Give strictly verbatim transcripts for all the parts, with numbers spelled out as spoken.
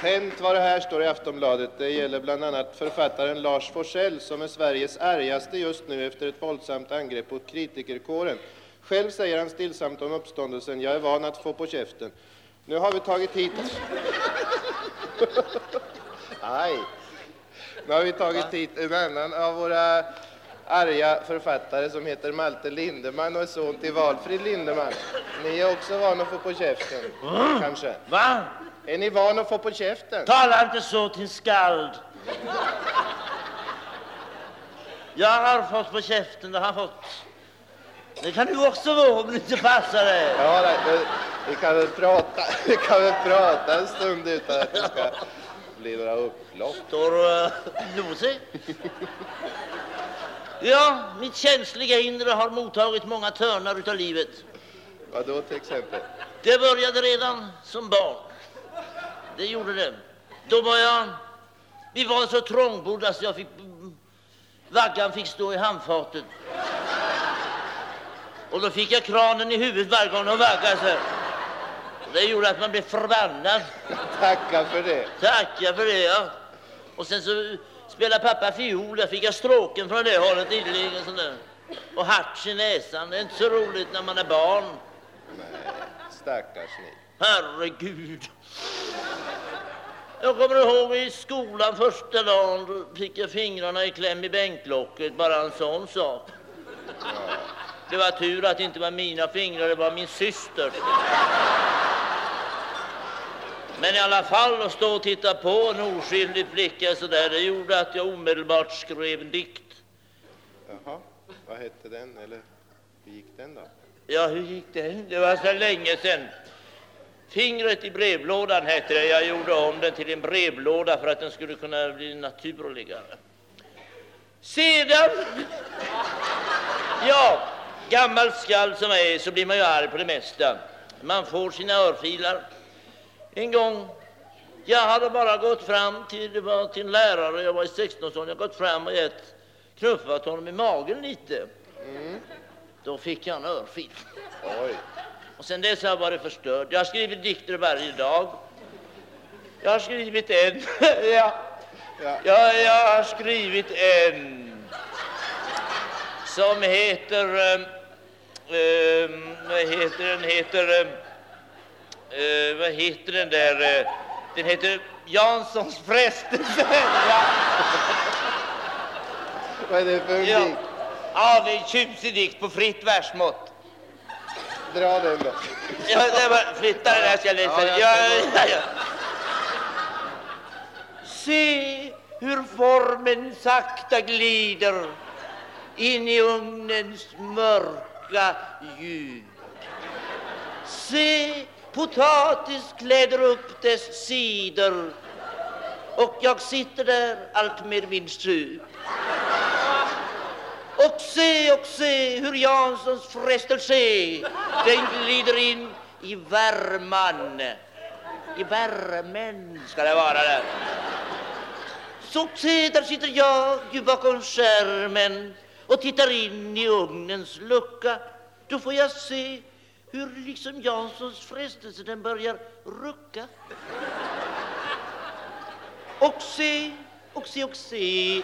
Skämt vad det här står i Aftonbladet. Det gäller bland annat författaren Lars Forssell som är Sveriges argaste just nu efter ett våldsamt angrepp på kritikerkåren. Själv säger han stillsamt om uppståndelsen: jag är van att få på käften. Nu har vi tagit hit... Aj. Nu har vi tagit hit en annan av våra arga författare som heter Malte Lindeman och är son till Valfrid Lindeman. Ni är också vana att få på käften, mm. kanske. Va? Är ni vana att få på käften? Tala inte så till skald. Jag har fått på käften, det har fått. Det kan du också vara om det inte passar dig. Ja, det, vi kan väl prata, vi kan väl prata en stund utan att det ska bli några upplopp. Står uh, nosig? Ja, mitt känsliga inre har mottagit många törnar utav livet. Vad då till exempel? Det började redan som barn. Det gjorde det. Då var jag... Vi var så trångbodda så jag fick... Vaggan fick stå i handfatet. Och då fick jag kranen i huvudet varje gång och vaggade. Det gjorde att man blev förbannad. Tacka för det. Tacka för det, ja. Och sen så spelade pappa fiol. Där fick jag stråken från det hållet ideligen sån där. Och harts i näsan. Det är inte så roligt när man är barn. Nej, stackars ni. Herregud. Jag kommer ihåg i skolan första dagen. Då fick jag fingrarna i kläm i bänklocket. Bara en sån sak. Ja. Det var tur att det inte var mina fingrar, det var min syster. Men i alla fall att stå och titta på en oskyldig flicka så där, det gjorde att jag omedelbart skrev en dikt. Jaha, vad hette den eller hur gick den då? Ja, hur gick den? Det var så länge sedan. Fingret i brevlådan hette det. Jag gjorde om den till en brevlåda för att den skulle kunna bli naturligare. Sedan... Ja, gammal skall som är så blir man ju arg på det mesta. Man får sina örfilar. En gång, jag hade bara gått fram till, det var till en lärare, jag var i sexton-årsåldern, jag gått fram och gett knuffat honom i magen lite. Mm. Då fick jag en örfil. Oj. Och sen dess har jag varit förstörd. Jag har skrivit dikter varje dag. Jag har skrivit en. ja. Ja. Ja, jag har skrivit en som heter um, um, vad heter den heter um, uh, vad heter den där uh, den heter Janssons frestelse. ja. Vad är det för en ja. dikt? Ja, det är en tjusig dikt på fritt versmått. Dra den då. Ja, det var flytta den här ska jag läsa. Ja, Ja, jag ja, ja. Se hur formen sakta glider in i ugnens mörka djup. Se, potatis kläder upp dess sidor och jag sitter där allt med min sup. Och se, och se hur Janssons frestelse den glider in i värman. I värmen ska det vara där. Så se, där sitter jag ju bakom skärmen och tittar in i ugnens lucka. Då får jag se hur liksom Janssons frestelse den börjar rucka. Och se, och se, och se.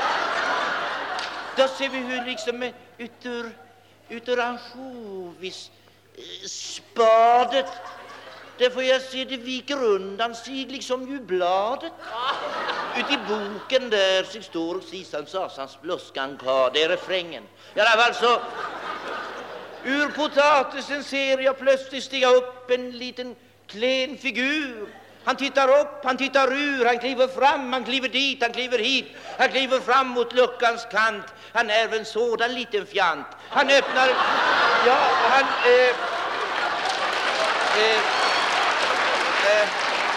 Då ser vi hur liksom utur, utur ansjovis eh, spadet. Där får jag se det viker undan sig liksom ju bladet. Ut i boken där sig står och sisan sasans bluskan kvar. Det är refrängen. I alla fall så ur potatisen ser jag plötsligt stiga upp en liten klen figur. Han tittar upp, han tittar ur, han kliver fram, han kliver dit, han kliver hit. Han kliver fram mot luckans kant. Han är en sådan liten fjant. Han öppnar, ja, han... Eh, eh, eh,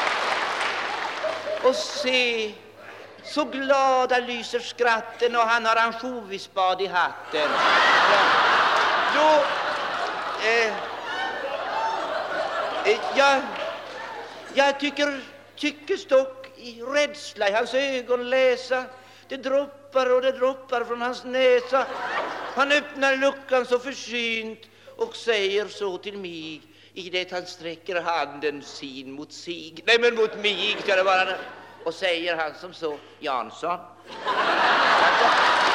och se, så glada lyser skratten och han har ansjovisbad i hatten. Ja. Då... Eh, eh, jag... Jag tycker, tycker stock i rädsla i hans ögon läsa. Det droppar och det droppar från hans näsa. Han öppnar luckan så försynt och säger så till mig: i det han sträcker handen sin mot sig, nej men mot mig ska det vara, och säger han som så, Jansson.